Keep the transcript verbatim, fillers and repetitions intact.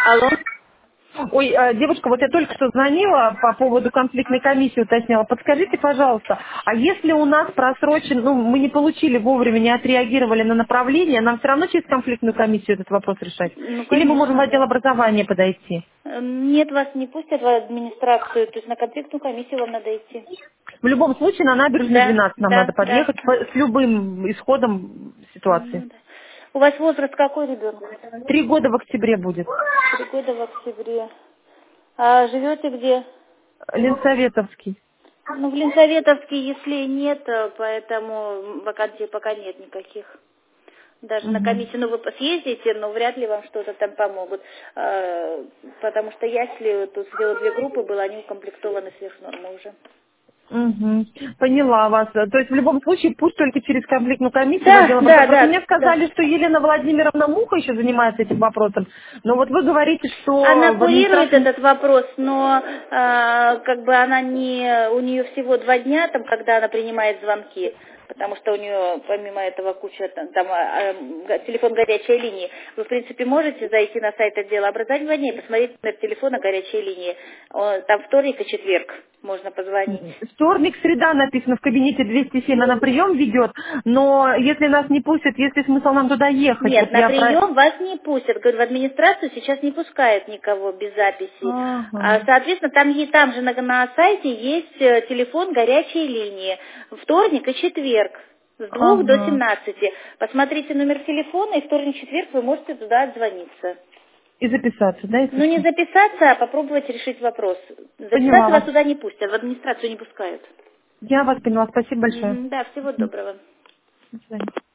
Алло. Ой, э, девушка, вот я только что звонила по поводу конфликтной комиссии, уточняла. Подскажите, пожалуйста, а если у нас просрочен, ну, мы не получили вовремя, не отреагировали на направление, нам все равно через конфликтную комиссию этот вопрос решать? Ну, Или мы можем в конечно, отдел да. образования подойти? Эм, Нет, вас не пустят в администрацию, то есть на конфликтную комиссию вам надо идти. В любом случае на набережную Да, двенадцать нам надо да, да. подъехать по- с любым исходом ситуации. Ну, да. У вас возраст какой ребенка? Три года в октябре будет. Три года в октябре. А живете где? Ленсоветовский. Ну, в Ленсоветовске, если нет, э, поэтому вакансий пока нет никаких. Даже на Мгм. комиссию, ну, вы съездите, но вряд ли вам что-то там помогут. Э, Потому что если тут всего две группы было, они укомплектованы сверх нормы уже. Мгм. Поняла вас. То есть в любом случае пусть только через конфликтную комиссию в Да, отдел да, образования. Просто да, мне да. сказали, что Елена Владимировна Муха еще занимается этим вопросом. Но вот вы говорите, Она что в курирует администрации... этот вопрос, но э, как бы она не, у нее всего два дня, там, когда она принимает звонки, потому что у нее помимо этого куча там, там, а, а, телефон горячей линии. Вы в принципе можете зайти на сайт отдела образования и посмотреть номер телефона горячей линии. О, Там вторник и четверг можно позвонить. Вторник, среда написано в кабинете двести семь, она прием ведет, но если нас не пустят, есть ли смысл нам туда ехать? Нет, Вот на я про... прием вас не пустят. Говорю, в администрацию сейчас не пускают никого без записи. Ага, А, Соответственно, там, е- там же на, на сайте есть э, телефон горячей линии. Вторник и четверг с двух до ага. семнадцати. Посмотрите номер телефона, и вторник, четверг вы можете туда отзвониться. И записаться, да, если Ну, не что? записаться, а попробовать решить вопрос. Поняла Записаться вас вас. туда не пустят, в администрацию не пускают. Я вас поняла. Спасибо большое. Мгм, да, всего доброго. До свидания.